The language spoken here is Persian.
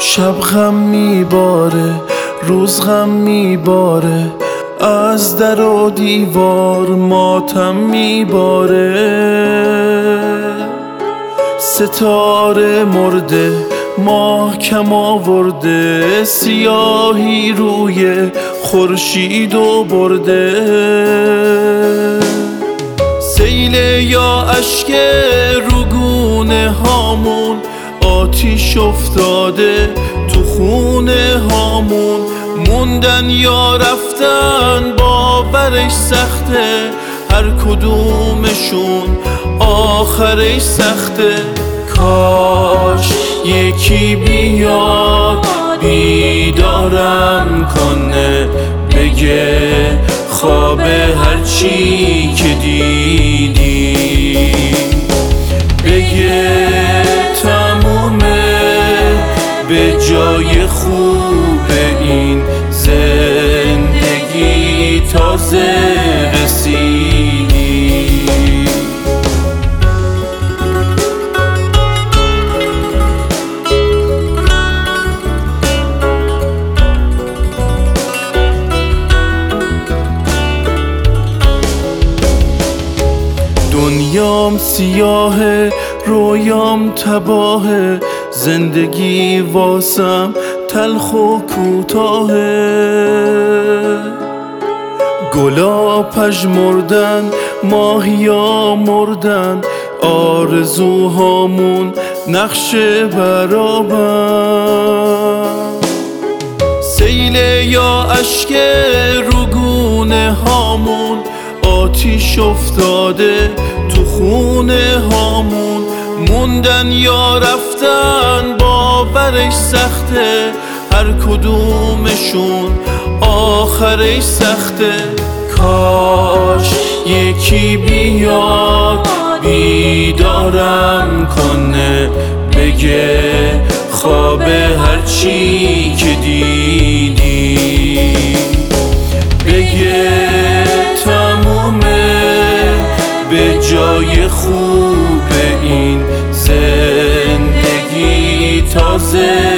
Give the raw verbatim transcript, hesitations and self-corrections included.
شب غم میباره، روز غم میباره، از در و دیوار ماتم میباره. ستاره مرده، ماه کم آورده، سیاهی روی خورشید و برده. سیل یا اشک روگونه هامون، آتیش افتاده تو خونه هامون. موندن یا رفتن باورش سخته، هر کدومشون آخرش سخته. کاش یکی بیاد بیدارم کنه، بگه خواب هرچی که دیدی، بگه تمومه، به جای خوب این زندگی تازه رسیدی. دنیام سیاهه، رویام تباهه، زندگی واسم تلخ و کوتاهه. گلا پژمردن، ماهیا مردن، آرزوهامون نقش برابر. سیل یا اشک روگونه هامون، آتیش افتاده تو خونه هامون. موندن یا رفتن باورش سخته، هر کدومشون آخرش سخته. کاش یکی بیاد بیدارم کنه، بگه خواب هرچی که دیدی، بگه تمومه، به جای خوب این زندگی تازه